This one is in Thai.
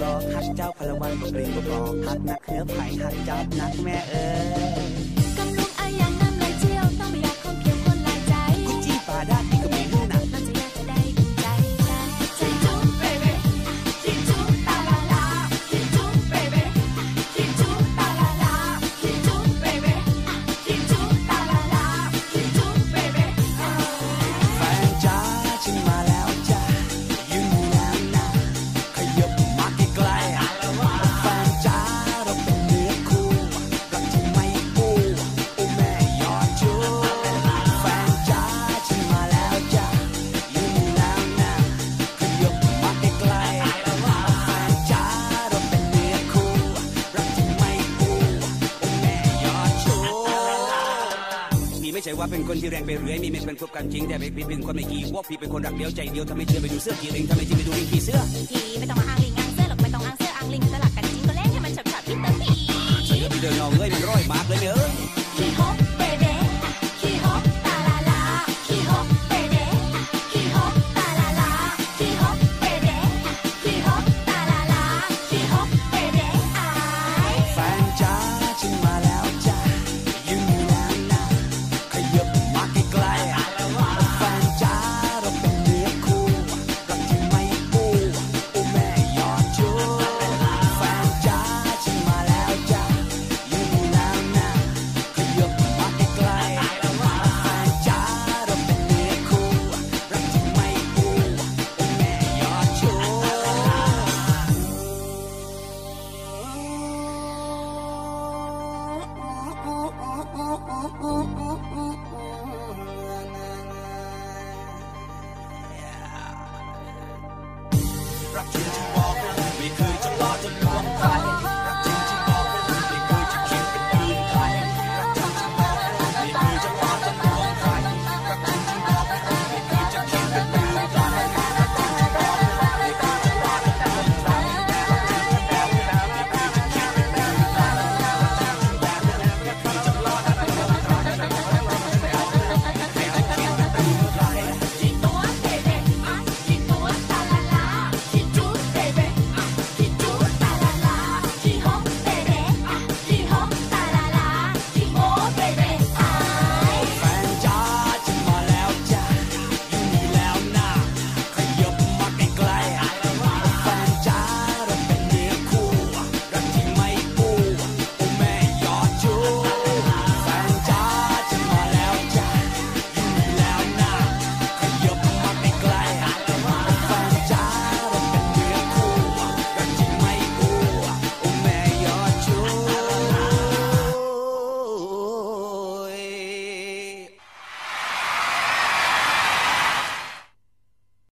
รอหักเจ้าพลวันบ่เปลี่ยนบ่ปลอกหักนักเหือไผ่หักเจ้านักแม่เอ๋ยกำลุงอาอย่างน้ำไหลเชี่ยวต้องไม่อยากคงเกี่ยวคนหลายใจกุจี้ป่าด้านที่ก็มีเรื่องหนักเราจะอยากจะได้กินใจคิดจุ๊บเบบี้คิดจุ๊บตาลาลาคิดจุ๊บเบบี้คิดจุ๊บตาลาลาคิดจุ๊บเบบี้คิดจุ๊บตาลาลาคิดจุ๊บเบบี้แฟนจ้าฉันมาแล้วจ้ายืนอยู่แล้วนะขยับมาใกล้ๆแฟนจ้าเราเป็นเนื้อคู่รักที่ไม่ปูโอ้แม่ยอดจูแฟนจ้าฉันมาแล้วจ้ายืนอยู่แล้วนะขยับมาใกล้ๆแฟนจ้าเราเป็นเนื้อคู่รักที่ไม่ปูโอ้แม่ยอดจูพี่ไม่ใช่ว่าเป็นคนที่แรงไปเรื่อยมีไม่เป็นพบกันจริงแต่พี่เป็นคนไม่กี่วอกพี่เป็นคนรักเดียวใจเดียวทำไมเชื่อไปดูเสื้อกี่ลิงทำไมจริงไปดูลิงกี่เสื้อพี่ไม่ต้องมาอ้างลิงอ้างเสื้อหรอกไม่ต้องอ้างเสื้ออ้างลิงสลักกันจริงก็เล่นให้มันฉับๆพี่เตอร์พี่ฉันจะไปเดินเอาเงยมันร้อยมากเลย